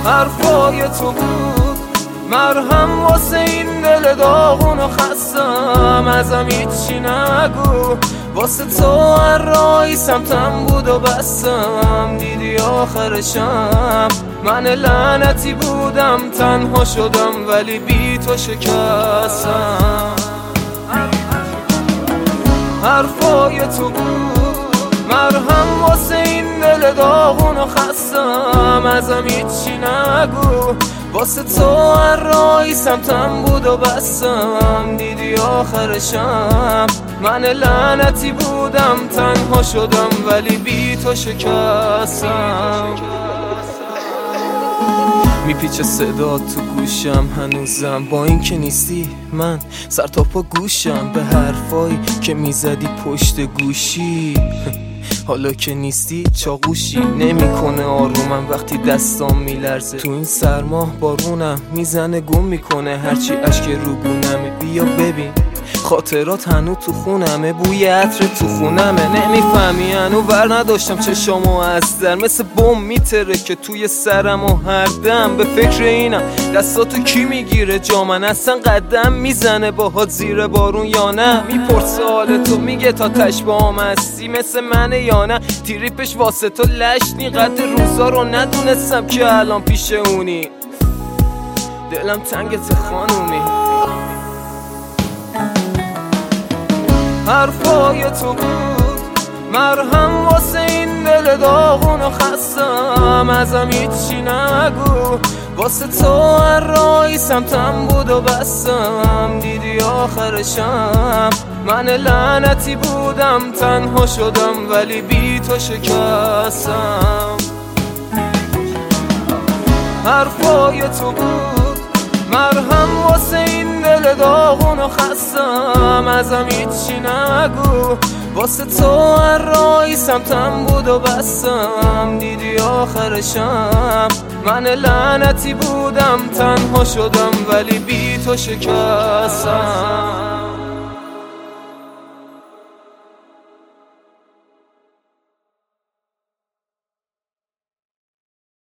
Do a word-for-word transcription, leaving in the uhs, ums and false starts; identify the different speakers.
Speaker 1: حرفای تو بود مرهم واسه این دل داغون و خستم. ازم هیچی نگو واسه تو هر راهی سمتم بود و بستم. دیدی آخرشم من لعنتی بودم، تنها شدم ولی بی تو شکستم. حرفای تو بود مرهم واسه این دل داغون و خستم. ازم هیچی نگو واسه تو هر راهی سمتم بود و بستم. دیدی آخرشم من لعنتی بودم، تنها شدم ولی بی تو شکستم. میپیچه صدا تو گوشم هنوزم، با این که نیستی من سر تا پا گوشم به حرفایی که میزدی پشت گوشی. حالا که نیستی چاقوشی نمیکنه آرومم وقتی دستام میلرزه. تو این سرما بارونم میزنه گم میکنه هرچی اشک رو گونمه. بیا ببین خاطرات هنو تو خونمه، بوی عطر تو خونمه. نمیفهمی هنو ور نداشتم چشامو از در، مثل بم میتره که توی سرم و هر دم به فکر اینم دستاتو کی میگیره جا من. اصلا قدم میزنه باهات زیر بارون یا نه. میپرسه حال تو میگه تا تش با هم هستی مثل منه یا نه. تریپش واسه تو لشنی قد روزا رو ندونستم که الان پیش اونی. دلم تنگت خانومی. حرفای تو بود مرهم واسه این دل داغون و خستم. ازم هیچی نگو واسه تو هر راهی سمتم بود و بستم. دیدی آخرشم من لعنتی بودم، تنها شدم ولی بی تو شکستم. حرفای تو بود مرهم واسه این دل داغون و خستم. ازم هیچی نگو واسه تو هر راهی سمتم بود و بستم. دیدی آخرشم من لعنتی بودم، تنها شدم ولی بی تو شکستم.